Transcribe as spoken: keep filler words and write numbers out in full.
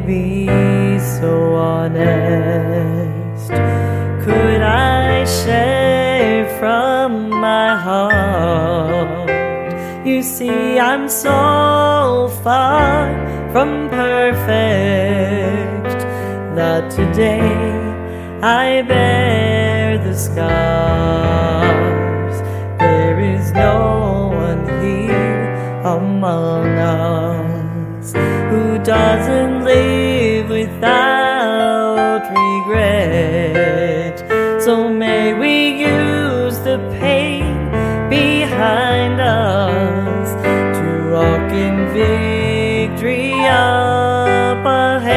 be so honest? Could I share from my heart? You see, I'm so far from perfect that today I bear the scars. There is no one here among us who doesn't live without